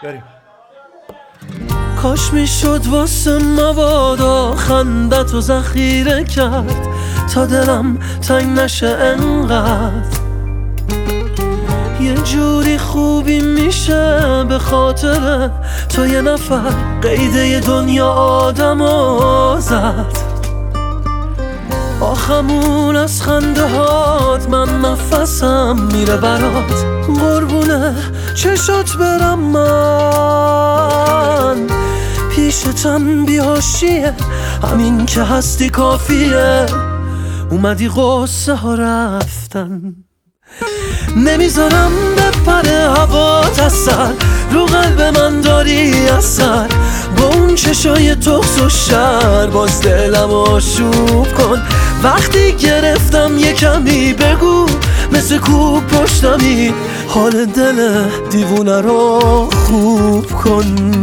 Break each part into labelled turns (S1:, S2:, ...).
S1: بریم.
S2: کاش میشد واسه مبادا خندت و ذخیره کرد تا دلم تنگ نشه انقدر. یه جوری خوبی میشه به خاطر تو یه نفر قیده دنیا آدمو زد. آخمون از خنده هات من نفسم میره برات، قربونه چشات برم من. پیشتم بیهاشیه همین که هستی کافیه، اومدی قصه ها رفتن. نمیذارم بپره هوات از سر، رو قلب من داری اثر. با اون چشای تخس و شر باز دلم آشوب کن. وقتی گرفتم یه کمی بگو مثل کوب پشتمی، حال دل دیوونه رو خوب کن.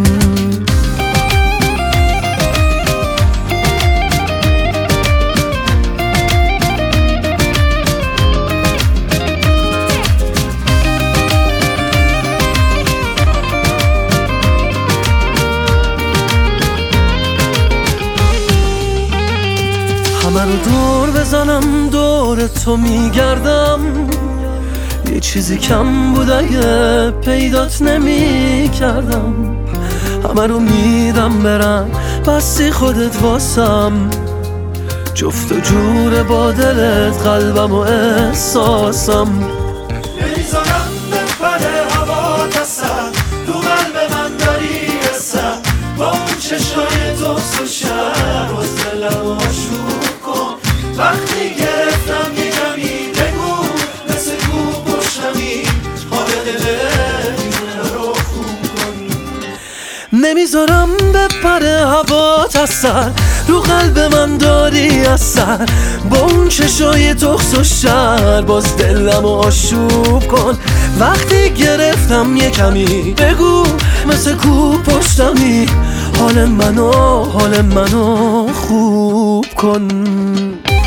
S2: همه رو دور بزنم دور تو میگردم، یه چیزی کم بود اگه پیدات نمی کردم. همه رو میدم برم بستی خودت واسم، جفت و جور با دلت قلبم و احساسم.
S3: نمیذارم بپره هوات از سر، رو قلب من داری اثر. با اون چشای تخس و شر باز دلم آشوب کن. وقتی گرفتم یه کمی بگو مثل کوب پشتمی، حال دل دیوونه رو خوب کن.
S2: نمیذارم بپره هوات از سر، رو قلب من داری اثر. با اون چشای تخس و شر باز دلم آشوب کن. وقتی گرفتم یه کمی بگو مثل کوب پشتمی، حال منو خوب کن.